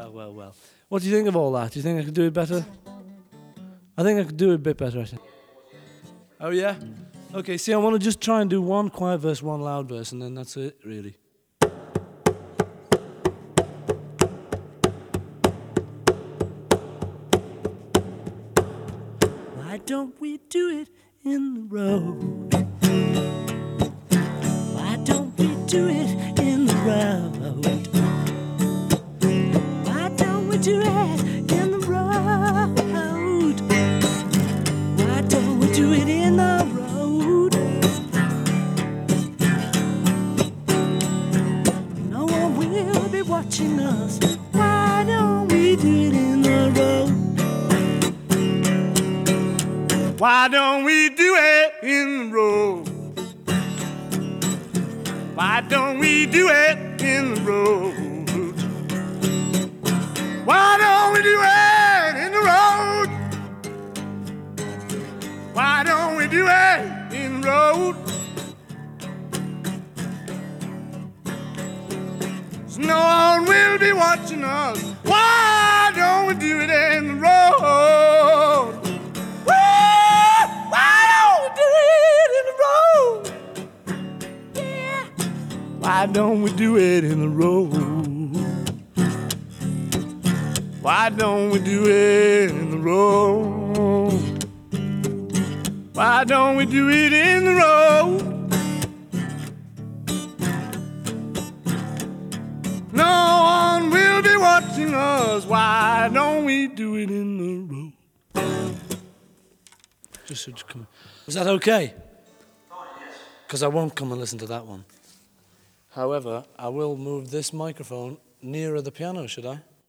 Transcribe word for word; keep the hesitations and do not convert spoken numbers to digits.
well, well, well. What do you think of all that? Do you think I could do it better? I think I could do it a bit better, I think. Oh, yeah? Okay, see, I want to just try and do one quiet verse, one loud verse, and then that's it, really. Why don't we do it in the road? Why don't we do it in the road? Why don't we do it in the road? Why don't we do it in the road? No one will be watching us. Why don't we do it in the road? Why don't we do it in the road? Why don't we do it in the road? Why don't we do it in the road? Why don't we do it in the road? So no one will be watching us. Why don't we do it in the road? Why don't we do it in the road? Why don't we do it in the road? Why don't we do it in the road? No one will be watching us. Why don't we do it in the road? Just, just come. Was that okay? Because I won't come and listen to that one. However, I will move this microphone nearer the piano, should I?